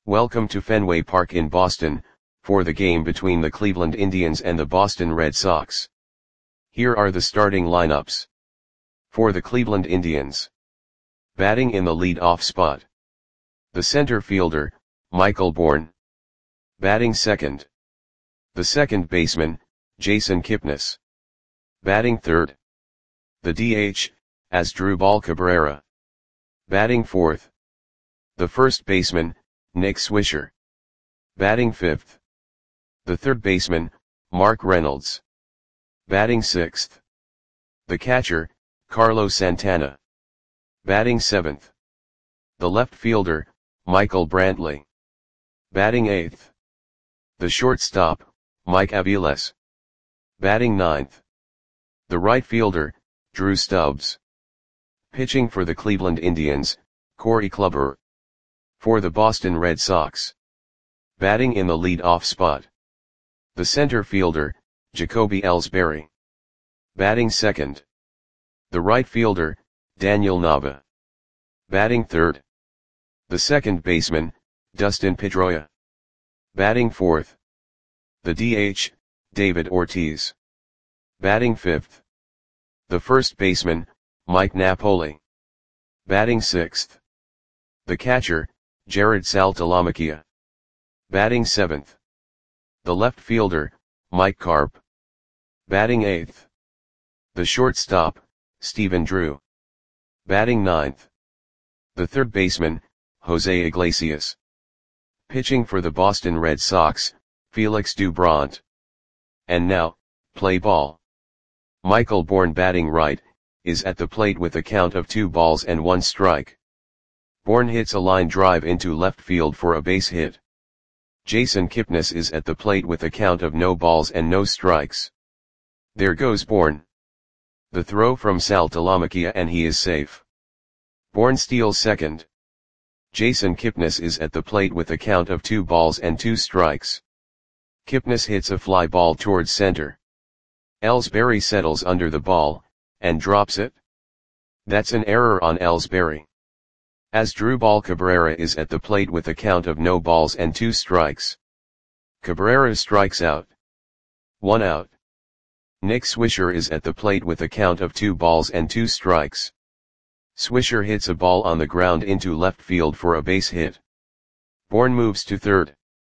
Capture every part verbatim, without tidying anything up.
Welcome to Fenway Park in Boston, for the game between the Cleveland Indians and the Boston Red Sox. Here are the starting lineups. For the Cleveland Indians. Batting in the lead-off spot. The center fielder, Michael Bourn. Batting second. The second baseman, Jason Kipnis. Batting third. The D H, Asdrubal Cabrera. Batting fourth. The first baseman, Nick Swisher. Batting fifth. The third baseman, Mark Reynolds. Batting sixth. The catcher, Carlos Santana. Batting seventh. The left fielder, Michael Brantley. Batting eighth. The shortstop, Mike Aviles. Batting ninth. The right fielder, Drew Stubbs. Pitching for the Cleveland Indians, Corey Kluber. For the Boston Red Sox. Batting in the lead-off spot. The center fielder, Jacoby Ellsbury. Batting second. The right fielder, Daniel Nava. Batting third. The second baseman, Dustin Pedroia. Batting fourth. The D H, David Ortiz. Batting fifth. The first baseman, Mike Napoli. Batting sixth. The catcher, Jared Saltalamacchia. Batting seventh. The left fielder, Mike Carp. Batting eighth. The shortstop, Stephen Drew. Batting ninth. The third baseman, Jose Iglesias. Pitching for the Boston Red Sox, Felix Doubront. And now, play ball. Michael Bourn, batting right, is at the plate with a count of two balls and one strike. Bourn hits a line drive into left field for a base hit. Jason Kipnis is at the plate with a count of no balls and no strikes. There goes Bourn. The throw from Saltalamacchia and he is safe. Bourn steals second. Jason Kipnis is at the plate with a count of two balls and two strikes. Kipnis hits a fly ball towards center. Ellsbury settles under the ball, and drops it. That's an error on Ellsbury. Asdrubal Cabrera is at the plate with a count of no balls and two strikes. Cabrera strikes out. One out. Nick Swisher is at the plate with a count of two balls and two strikes. Swisher hits a ball on the ground into left field for a base hit. Bourn moves to third.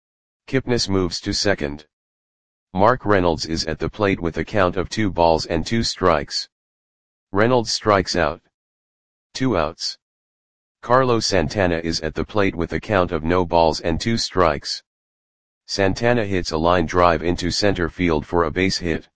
Kipnis moves to second. Mark Reynolds is at the plate with a count of two balls and two strikes. Reynolds strikes out. Two outs. Carlos Santana is at the plate with a count of no balls and two strikes. Santana hits a line drive into center field for a base hit.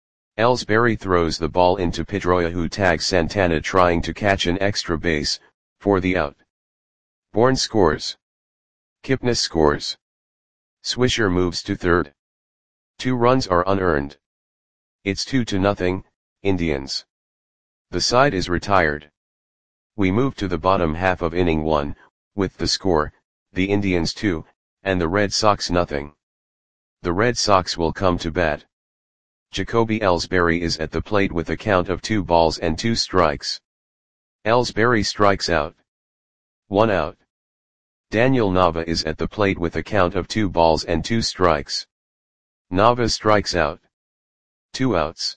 Ellsbury throws the ball into Pedroia, who tags Santana trying to catch an extra base, for the out. Bourn scores. Kipnis scores. Swisher moves to third. Two runs are unearned. It's two to nothing, Indians. The side is retired. We move to the bottom half of inning one, with the score, the Indians two, and the Red Sox nothing. The Red Sox will come to bat. Jacoby Ellsbury is at the plate with a count of two balls and two strikes. Ellsbury strikes out. One out. Daniel Nava is at the plate with a count of two balls and two strikes. Nava strikes out. Two outs.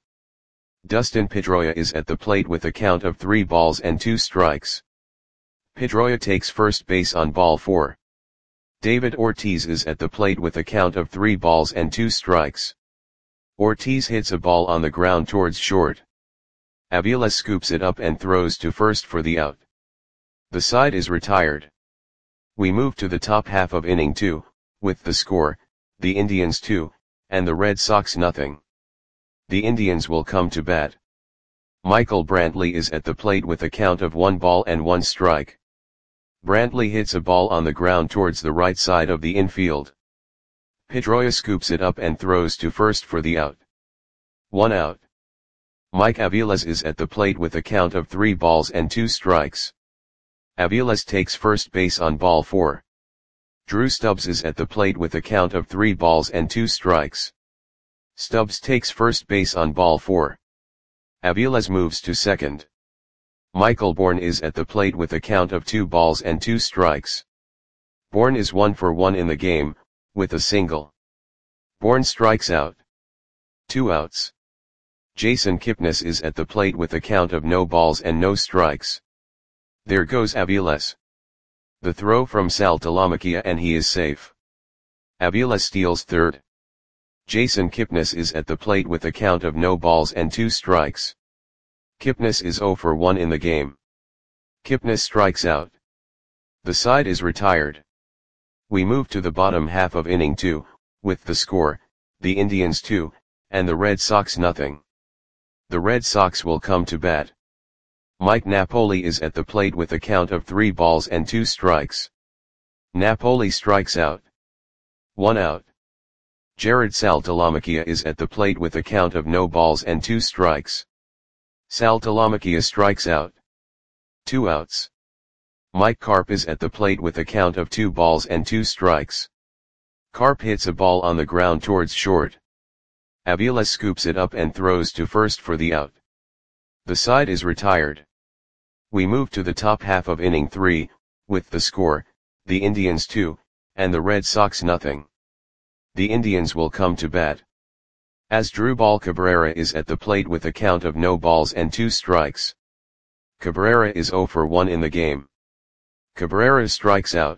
Dustin Pedroia is at the plate with a count of three balls and two strikes. Pedroia takes first base on ball four. David Ortiz is at the plate with a count of three balls and two strikes. Ortiz hits a ball on the ground towards short. Aviles scoops it up and throws to first for the out. The side is retired. We move to the top half of inning two, with the score, the Indians two, and the Red Sox nothing. The Indians will come to bat. Michael Brantley is at the plate with a count of one ball and one strike. Brantley hits a ball on the ground towards the right side of the infield. Pedroia scoops it up and throws to first for the out. One out. Mike Aviles is at the plate with a count of three balls and two strikes. Aviles takes first base on ball four. Drew Stubbs is at the plate with a count of three balls and two strikes. Stubbs takes first base on ball four. Aviles moves to second. Michael Bourn is at the plate with a count of two balls and two strikes. Bourne is one for one in the game, with a single. Bourne strikes out. Two outs. Jason Kipnis is at the plate with a count of no balls and no strikes. There goes Aviles. The throw from Sal Talamacchia and he is safe. Aviles steals third. Jason Kipnis is at the plate with a count of no balls and two strikes. Kipnis is zero for one in the game. Kipnis strikes out. The side is retired. We move to the bottom half of inning two, with the score, the Indians two, and the Red Sox nothing. The Red Sox will come to bat. Mike Napoli is at the plate with a count of three balls and two strikes. Napoli strikes out. One out. Jared Sal Talamacchia is at the plate with a count of no balls and two strikes. Sal Talamacchia strikes out. Two outs. Mike Carp is at the plate with a count of two balls and two strikes. Carp hits a ball on the ground towards short. Aviles scoops it up and throws to first for the out. The side is retired. We move to the top half of inning three, with the score, the Indians two, and the Red Sox nothing. The Indians will come to bat. Asdrubal Cabrera is at the plate with a count of no balls and two strikes. Cabrera is zero for one in the game. Cabrera strikes out.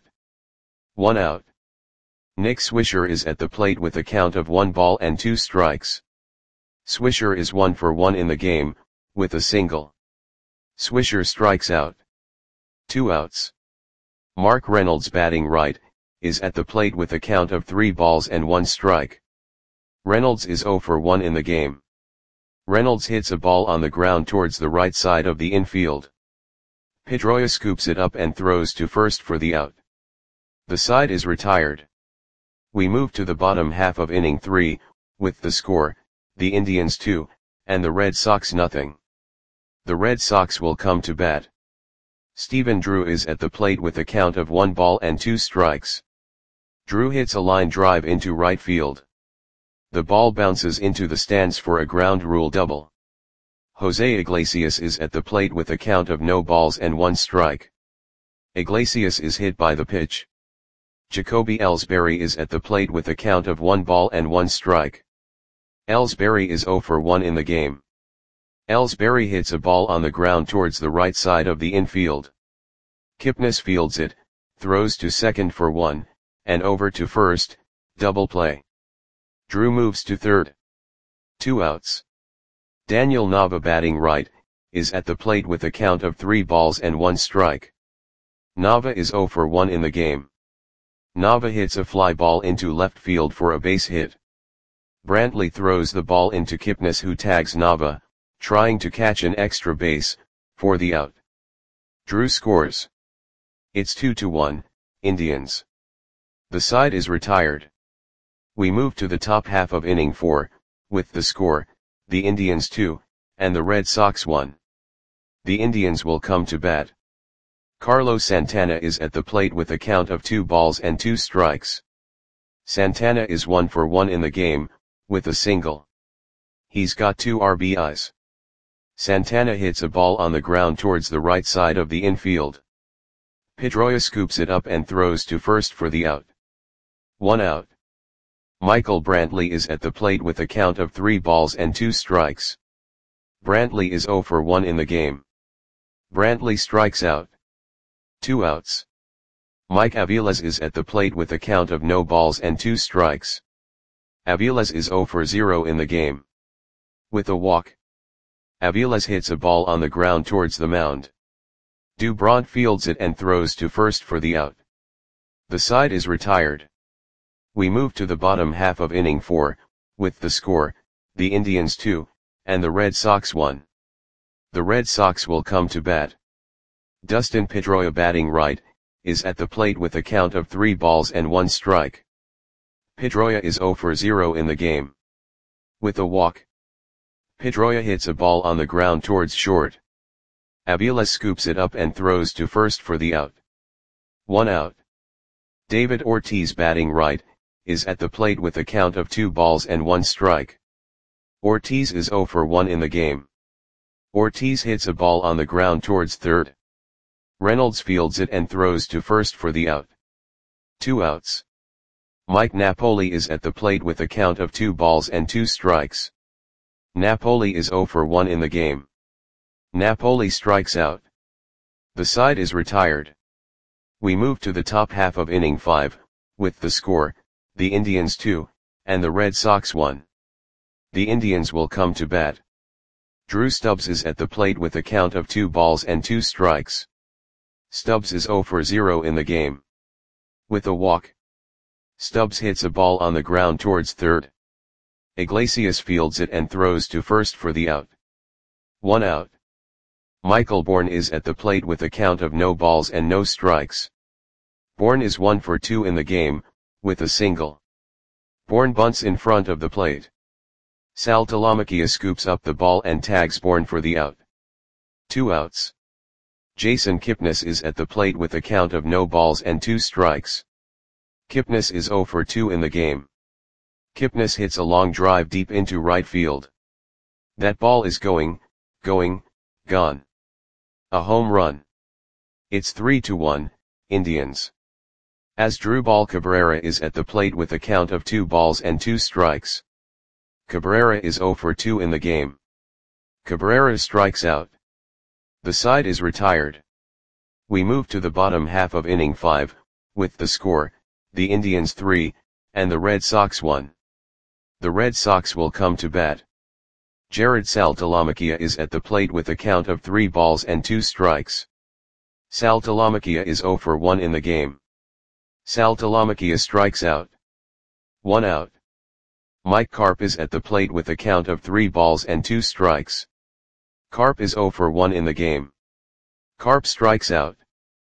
One out. Nick Swisher is at the plate with a count of one ball and two strikes. Swisher is one for one in the game, with a single. Swisher strikes out. Two outs. Mark Reynolds, batting right, is at the plate with a count of three balls and one strike. Reynolds is zero for one in the game. Reynolds hits a ball on the ground towards the right side of the infield. Pedroia scoops it up and throws to first for the out. The side is retired. We move to the bottom half of inning three, with the score, the Indians two, and the Red Sox nothing. The Red Sox will come to bat. Stephen Drew is at the plate with a count of one ball and two strikes. Drew hits a line drive into right field. The ball bounces into the stands for a ground rule double. Jose Iglesias is at the plate with a count of no balls and one strike. Iglesias is hit by the pitch. Jacoby Ellsbury is at the plate with a count of one ball and one strike. Ellsbury is zero for one in the game. Ellsbury hits a ball on the ground towards the right side of the infield. Kipnis fields it, throws to second for one, and over to first, double play. Drew moves to third. Two outs. Daniel Nava, batting right, is at the plate with a count of three balls and one strike. Nava is zero for one in the game. Nava hits a fly ball into left field for a base hit. Brantley throws the ball into Kipnis, who tags Nava, trying to catch an extra base, for the out. Drew scores. It's two to one, Indians. The side is retired. We move to the top half of inning four, with the score, the Indians two, and the Red Sox one. The Indians will come to bat. Carlos Santana is at the plate with a count of two balls and two strikes. Santana is one for one in the game, with a single. He's got two R B Is. Santana hits a ball on the ground towards the right side of the infield. Pedroia scoops it up and throws to first for the out. One out. Michael Brantley is at the plate with a count of three balls and two strikes. Brantley is zero for one in the game. Brantley strikes out. Two outs. Mike Aviles is at the plate with a count of no balls and two strikes. Aviles is zero for zero in the game. With a walk. Aviles hits a ball on the ground towards the mound. Dubront fields it and throws to first for the out. The side is retired. We move to the bottom half of inning four, with the score, the Indians two, and the Red Sox one. The Red Sox will come to bat. Dustin Pedroia, batting right, is at the plate with a count of three balls and one strike. Pedroia is zero for zero in the game. With a walk. Pedroia hits a ball on the ground towards short. Aviles scoops it up and throws to first for the out. One out. David Ortiz, batting right, is at the plate with a count of two balls and one strike. Ortiz is zero for one in the game. Ortiz hits a ball on the ground towards third. Reynolds fields it and throws to first for the out. Two outs. Mike Napoli is at the plate with a count of two balls and two strikes. Napoli is zero for one in the game. Napoli strikes out. The side is retired. We move to the top half of inning five, with the score, the Indians two, and the Red Sox one. The Indians will come to bat. Drew Stubbs is at the plate with a count of two balls and two strikes. Stubbs is zero for zero in the game. With a walk, Stubbs hits a ball on the ground towards third. Iglesias fields it and throws to first for the out. One out. Michael Bourn is at the plate with a count of no balls and no strikes. Bourn is one for two in the game, with a single. Bourn bunts in front of the plate. Sal Talamacchia scoops up the ball and tags Bourn for the out. Two outs. Jason Kipnis is at the plate with a count of no balls and two strikes. Kipnis is zero for two in the game. Kipnis hits a long drive deep into right field. That ball is going, going, gone. A home run. It's three to one, Indians. Asdrubal Cabrera is at the plate with a count of two balls and two strikes. Cabrera is zero for two in the game. Cabrera strikes out. The side is retired. We move to the bottom half of inning five, with the score, the Indians three, and the Red Sox one. The Red Sox will come to bat. Jared Sal Talamacchia is at the plate with a count of three balls and two strikes. Sal Talamacchia is zero for one in the game. Sal Talamacchia strikes out. One out. Mike Carp is at the plate with a count of three balls and two strikes. Carp is zero for one in the game. Carp strikes out.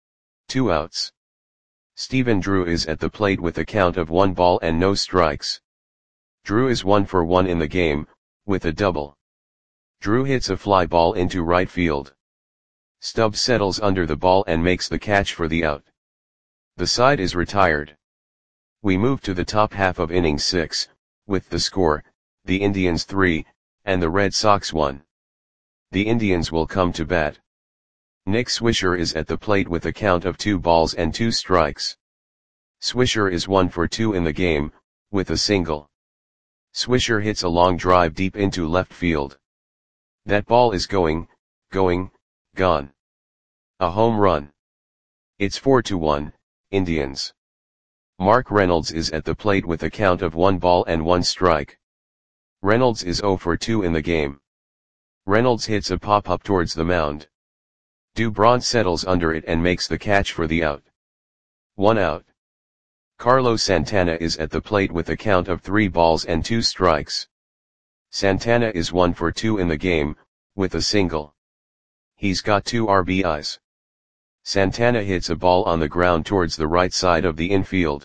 Two outs. Stephen Drew is at the plate with a count of one ball and no strikes. Drew is one for one in the game, with a double. Drew hits a fly ball into right field. Stubbs settles under the ball and makes the catch for the out. The side is retired. We move to the top half of inning six, with the score, the Indians three, and the Red Sox one. The Indians will come to bat. Nick Swisher is at the plate with a count of two balls and two strikes. Swisher is one for two in the game, with a single. Swisher hits a long drive deep into left field. That ball is going, going, gone. A home run. It's four to one, Indians. Mark Reynolds is at the plate with a count of one ball and one strike. Reynolds is zero for two in the game. Reynolds hits a pop-up towards the mound. Dubron settles under it and makes the catch for the out. One out. Carlos Santana is at the plate with a count of three balls and two strikes. Santana is one for two in the game, with a single. He's got two R B Is. Santana hits a ball on the ground towards the right side of the infield.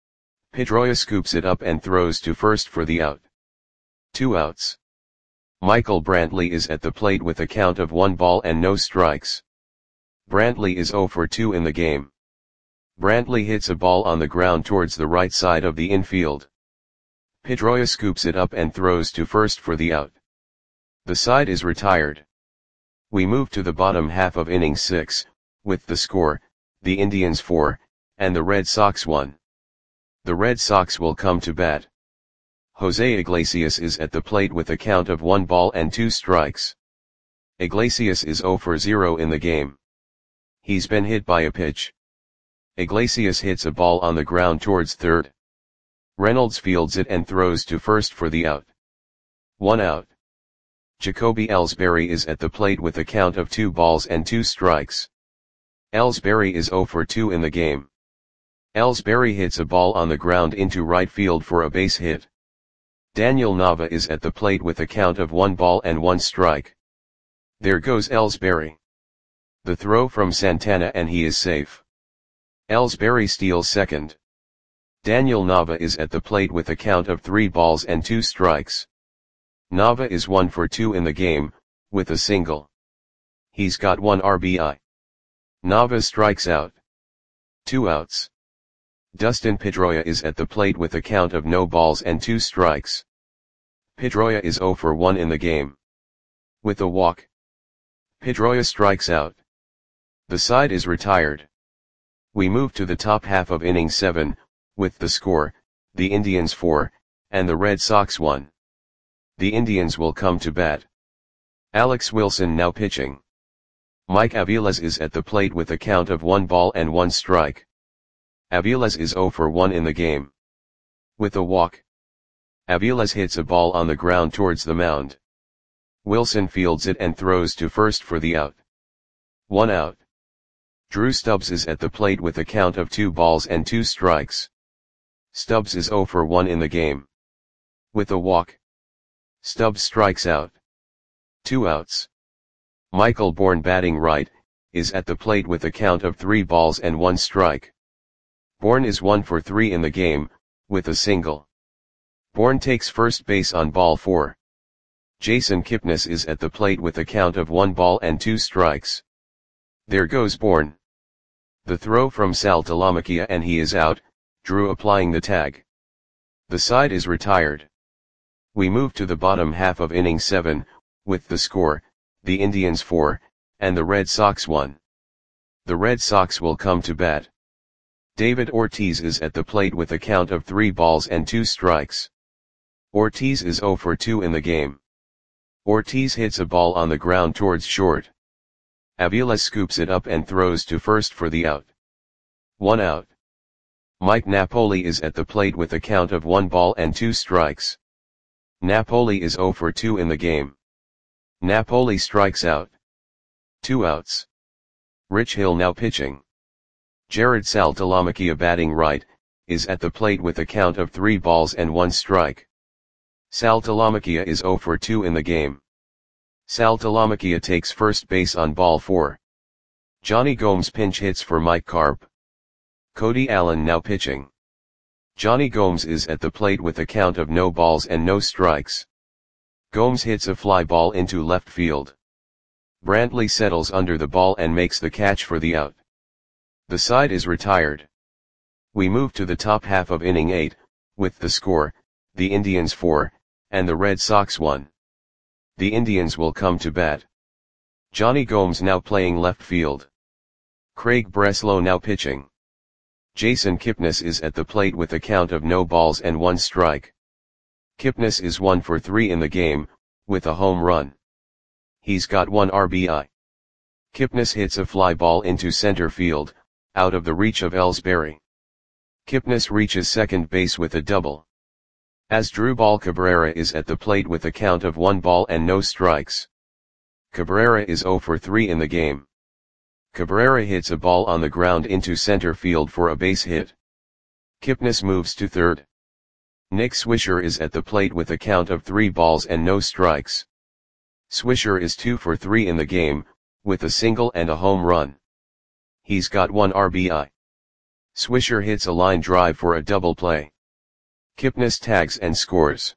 Pedroia scoops it up and throws to first for the out. Two outs. Michael Brantley is at the plate with a count of one ball and no strikes. Brantley is zero for two in the game. Brantley hits a ball on the ground towards the right side of the infield. Pedroia scoops it up and throws to first for the out. The side is retired. We move to the bottom half of inning six, with the score, the Indians four, and the Red Sox one. The Red Sox will come to bat. Jose Iglesias is at the plate with a count of one ball and two strikes. Iglesias is zero for zero in the game. He's been hit by a pitch. Iglesias hits a ball on the ground towards third. Reynolds fields it and throws to first for the out. One out. Jacoby Ellsbury is at the plate with a count of two balls and two strikes. Ellsbury is zero for two in the game. Ellsbury hits a ball on the ground into right field for a base hit. Daniel Nava is at the plate with a count of one ball and one strike. There goes Ellsbury. The throw from Santana and he is safe. Ellsbury steals second. Daniel Nava is at the plate with a count of three balls and two strikes. Nava is one for two in the game, with a single. He's got one R B I. Nava strikes out. Two outs. Dustin Pedroia is at the plate with a count of no balls and two strikes. Pedroia is zero for one in the game. With a walk, Pedroia strikes out. The side is retired. We move to the top half of inning seven, with the score, the Indians four, and the Red Sox one. The Indians will come to bat. Alex Wilson now pitching. Mike Aviles is at the plate with a count of one ball and one strike. Aviles is zero for one in the game. With a walk, Aviles hits a ball on the ground towards the mound. Wilson fields it and throws to first for the out. One out. Drew Stubbs is at the plate with a count of two balls and two strikes. Stubbs is zero for one in the game. With a walk, Stubbs strikes out. Two outs. Michael Bourne, batting right, is at the plate with a count of three balls and one strike. Bourne is one for three in the game, with a single. Bourne takes first base on ball four. Jason Kipnis is at the plate with a count of one ball and two strikes. There goes Bourne. The throw from Sal Talamacchia and he is out, Drew applying the tag. The side is retired. We move to the bottom half of inning seven, with the score, the Indians four, and the Red Sox one. The Red Sox will come to bat. David Ortiz is at the plate with a count of three balls and two strikes. Ortiz is zero for two in the game. Ortiz hits a ball on the ground towards short. Aviles scoops it up and throws to first for the out. One out. Mike Napoli is at the plate with a count of one ball and two strikes. Napoli is zero for two in the game. Napoli strikes out. Two outs. Rich Hill now pitching. Jared Sal Talamacchia, batting right, is at the plate with a count of three balls and one strike. Sal Talamacchia is zero for two in the game. Sal Talamacchia takes first base on ball four. Johnny Gomes pinch hits for Mike Carp. Cody Allen now pitching. Johnny Gomes is at the plate with a count of no balls and no strikes. Gomes hits a fly ball into left field. Brantley settles under the ball and makes the catch for the out. The side is retired. We move to the top half of inning eight, with the score, the Indians four, and the Red Sox one. The Indians will come to bat. Johnny Gomes now playing left field. Craig Breslow now pitching. Jason Kipnis is at the plate with a count of no balls and one strike. Kipnis is one for three in the game, with a home run. He's got one R B I. Kipnis hits a fly ball into center field, out of the reach of Ellsbury. Kipnis reaches second base with a double. Asdrubal Cabrera is at the plate with a count of one ball and no strikes. Cabrera is zero for three in the game. Cabrera hits a ball on the ground into center field for a base hit. Kipnis moves to third. Nick Swisher is at the plate with a count of three balls and no strikes. Swisher is two for three in the game, with a single and a home run. He's got one R B I. Swisher hits a line drive for a double play. Kipnis tags and scores.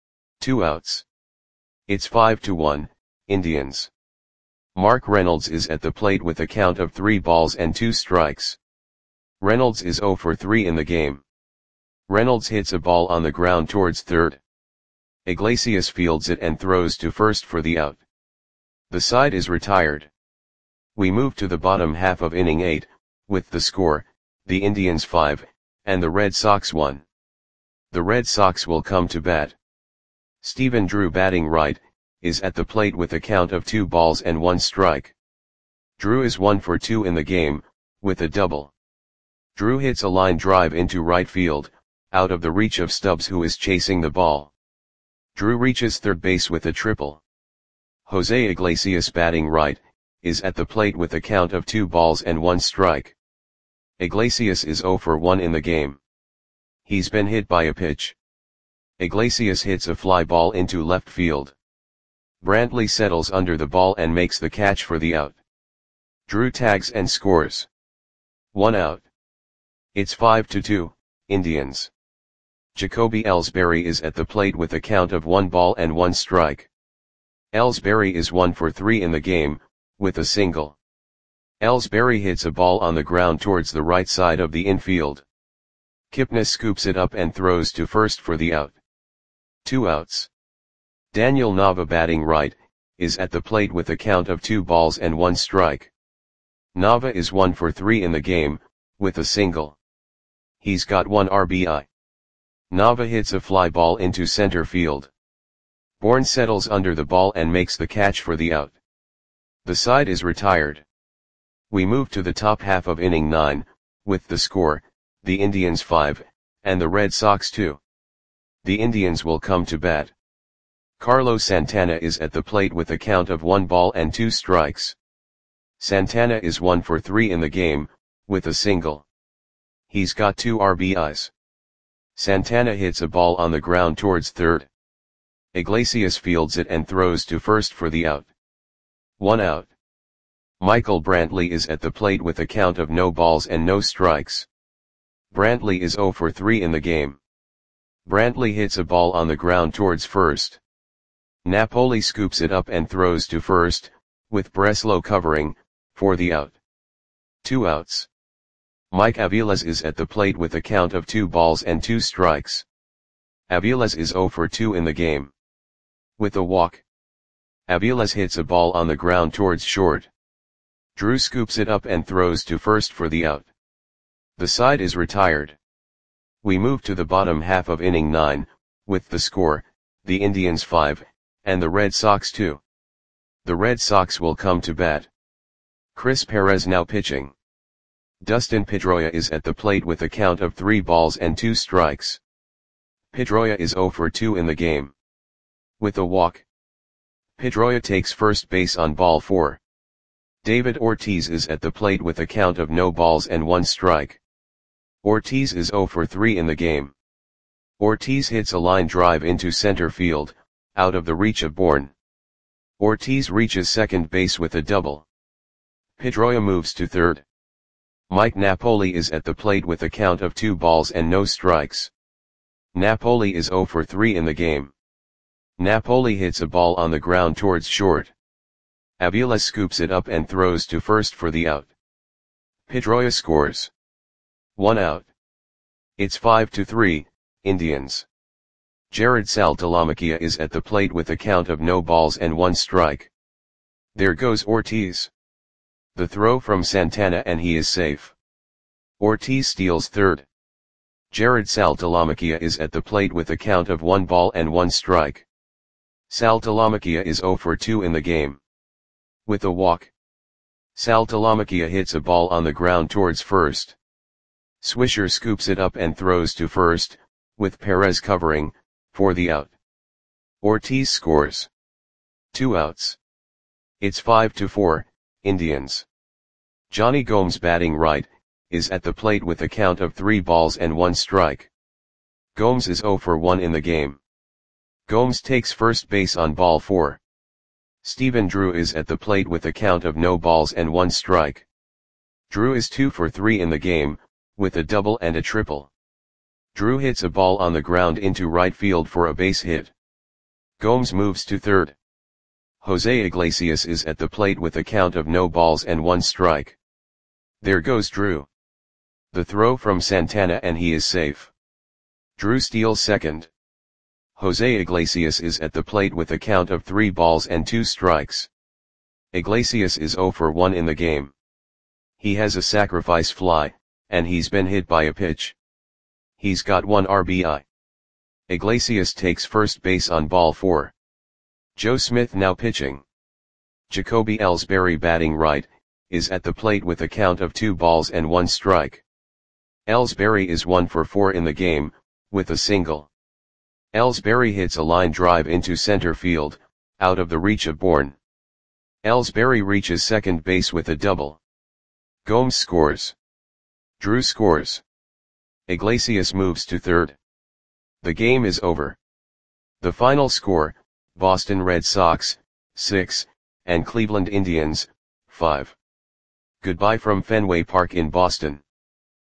Two outs. It's five to one, Indians. Mark Reynolds is at the plate with a count of three balls and two strikes. Reynolds is zero for three in the game. Reynolds hits a ball on the ground towards third. Iglesias fields it and throws to first for the out. The side is retired. We move to the bottom half of inning eight, with the score, the Indians five, and the Red Sox one. The Red Sox will come to bat. Stephen Drew, batting right, is at the plate with a count of two balls and one strike. Drew is one for two in the game, with a double. Drew hits a line drive into right field, out of the reach of Stubbs, who is chasing the ball. Drew reaches third base with a triple. Jose Iglesias, batting right, is at the plate with a count of two balls and one strike. Iglesias is zero for one in the game. He's been hit by a pitch. Iglesias hits a fly ball into left field. Brantley settles under the ball and makes the catch for the out. Drew tags and scores. One out. It's five to two, Indians. Jacoby Ellsbury is at the plate with a count of one ball and one strike. Ellsbury is one for three in the game, with a single. Ellsbury hits a ball on the ground towards the right side of the infield. Kipnis scoops it up and throws to first for the out. Two outs. Daniel Nava, batting right, is at the plate with a count of two balls and one strike. Nava is one for three in the game, with a single. He's got one R B I. Nava hits a fly ball into center field. Bourne settles under the ball and makes the catch for the out. The side is retired. We move to the top half of inning nine, with the score, the Indians five, and the Red Sox two. The Indians will come to bat. Carlos Santana is at the plate with a count of one ball and two strikes. Santana is one for three in the game, with a single. He's got two R B Is. Santana hits a ball on the ground towards third. Iglesias fields it and throws to first for the out. One out. Michael Brantley is at the plate with a count of no balls and no strikes. Brantley is zero for three in the game. Brantley hits a ball on the ground towards first. Napoli scoops it up and throws to first, with Breslow covering, for the out. Two outs. Mike Aviles is at the plate with a count of two balls and two strikes. Aviles is zero for two in the game. With a walk. Aviles hits a ball on the ground towards short. Drew scoops it up and throws to first for the out. The side is retired. We move to the bottom half of inning nine, with the score, the Indians five, and the Red Sox two. The Red Sox will come to bat. Chris Perez now pitching. Dustin Pedroia is at the plate with a count of three balls and two strikes. Pedroia is zero for two in the game. With a walk. Pedroia takes first base on ball four. David Ortiz is at the plate with a count of no balls and one strike. Ortiz is zero for three in the game. Ortiz hits a line drive into center field, out of the reach of Bourne. Ortiz reaches second base with a double. Pedroia moves to third. Mike Napoli is at the plate with a count of two balls and no strikes. Napoli is zero for three in the game. Napoli hits a ball on the ground towards short. Aviles scoops it up and throws to first for the out. Pedroia scores. One out. It's five to three, Indians. Jared Saltalamacchia is at the plate with a count of no balls and one strike. There goes Ortiz. The throw from Santana and he is safe. Ortiz steals third. Jared Saltalamacchia is at the plate with a count of one ball and one strike. Saltalamacchia is zero for two in the game. With a walk. Saltalamacchia hits a ball on the ground towards first. Swisher scoops it up and throws to first, with Perez covering, for the out. Ortiz scores. Two outs. It's five to four, Indians. Johnny Gomes batting right, is at the plate with a count of three balls and one strike. Gomes is zero for one in the game. Gomes takes first base on ball four. Stephen Drew is at the plate with a count of no balls and one strike. Drew is two for three in the game, with a double and a triple. Drew hits a ball on the ground into right field for a base hit. Gomes moves to third. Jose Iglesias is at the plate with a count of no balls and one strike. There goes Drew. The throw from Santana and he is safe. Drew steals second. Jose Iglesias is at the plate with a count of three balls and two strikes. Iglesias is zero for one in the game. He has a sacrifice fly, and he's been hit by a pitch. He's got one R B I. Iglesias takes first base on ball four. Joe Smith now pitching. Jacoby Ellsbury batting right, is at the plate with a count of two balls and one strike. Ellsbury is one for four in the game, with a single. Ellsbury hits a line drive into center field, out of the reach of Bourne. Ellsbury reaches second base with a double. Gomes scores. Drew scores. Iglesias moves to third. The game is over. The final score, Boston Red Sox, six, and Cleveland Indians, five. Goodbye from Fenway Park in Boston.